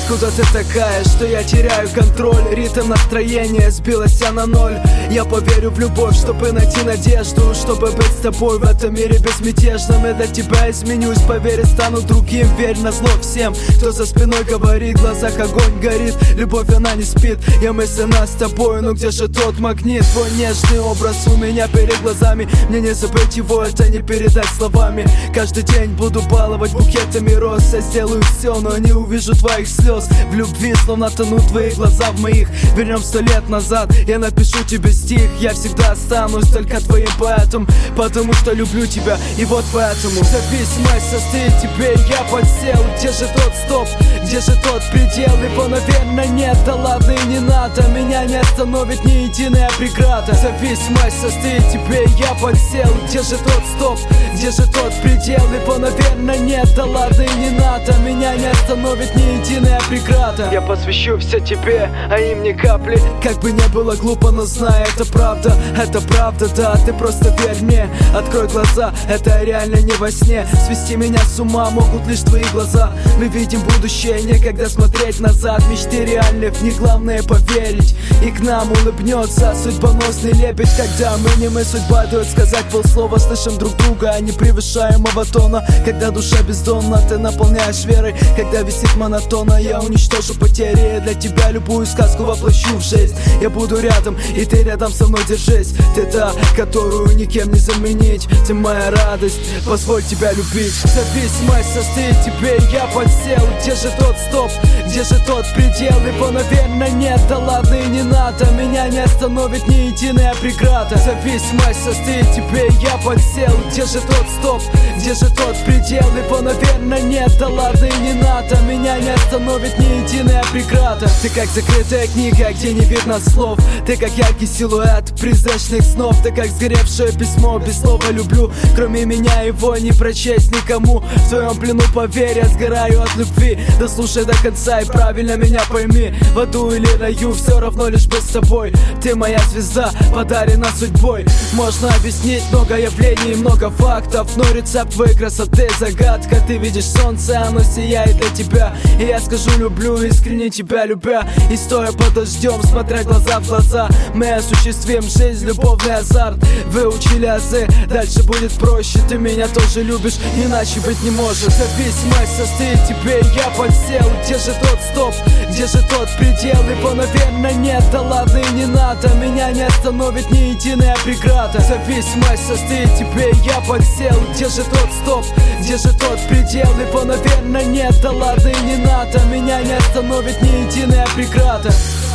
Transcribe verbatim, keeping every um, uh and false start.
Откуда ты такая, что я теряю контроль? Ритм настроения сбилась на ноль. Я поверю в любовь, чтобы найти надежду, чтобы быть с тобой в этом мире безмятежном. И для тебя изменюсь, поверь, стану другим. Верь на зло всем, кто за спиной говорит. В глазах огонь горит, любовь она не спит. Я мысленно с тобой, но где же тот магнит? Твой нежный образ у меня перед глазами. Мне не забыть его, это не передать словами. Каждый день буду баловать букетами роз. Я сделаю все, но не увижу твоих слез. В любви словно тонут твои глаза в моих. Вернем сто лет назад, я напишу тебе стих. Я всегда останусь только твоим поэтом, потому что люблю тебя, и вот поэтому зависимость состоит в тебе, я подсел. Где же тот стоп, где же тот предел? Его, наверное, нет, да ладно и не надо. Меня не остановит ни единая преграда. Зависимость состоит в тебе, я подсел. Где же тот стоп, где же тот предел? Его, наверное, нет, да ладно и не надо. Меня не остановит ни единая преграда. Я посвящу все тебе, а им ни капли. Как бы не было глупо, но знай, это правда. Это правда, да, ты просто верь мне. Открой глаза, это реально не во сне. Свести меня с ума могут лишь твои глаза. Мы видим будущее, некогда смотреть назад. Мечты реальны, в них главное поверить. И к нам улыбнется судьбоносный лебедь. Когда мы не мы, судьба дает сказать полслова. Слышим друг друга, а не превышаемого тона. Когда душа бездонна, ты наполняешь верой. Когда висит монотонно, я уничтожу потери. Для тебя любую сказку воплощу в жизнь. Я буду рядом, и ты рядом со мной держись. Ты та, которую никем не заменить. Ты моя радость, позволь тебя любить. Зависимость состоит в тебе, я подсел. Где же тот стоп, где же тот предел? Его, наверное, нет, да ладно и не надо. Меня не остановит ни единая преграда. Зависимость состоит в тебе, я подсел. Где же тот стоп, где же тот предел? Его, наверное, нет, да ладно и не надо. Меня не остановит ни единая преграда. Ты как закрытая книга, где не видно слов. Ты как яркий силуэт призрачных снов. Ты как сгоревшее письмо, без слова люблю. Кроме меня его не прочесть никому. В твоем плену, поверь, я сгораю от любви. Дослушай до конца и правильно меня пойми. В аду или раю, все равно лишь бы с тобой. Ты моя звезда, подарена судьбой. Можно объяснить много явлений, много фактов, но рецепт твоей красоты загадка. Ты видишь солнце, оно сияет для тебя. И я скажу люблю, искренне тебя любя. И стоя под дождем, смотря глаза в глаза, мы осуществим жизнь, любовный азарт. Выучили азы, дальше будет проще. Ты меня тоже любишь, иначе быть не может. Зависимость состоит в тебе, я подсел. Где же тот стоп, где же тот предел? Его, наверное, нет, да ладно и не надо. Меня не остановит ни единая преграда. Зависимость состоит в тебе, я подсел. Где же тот стоп, где же тот предел? Его, наверное, нет, да ладно и не надо. Меня не остановит ни единая преграда.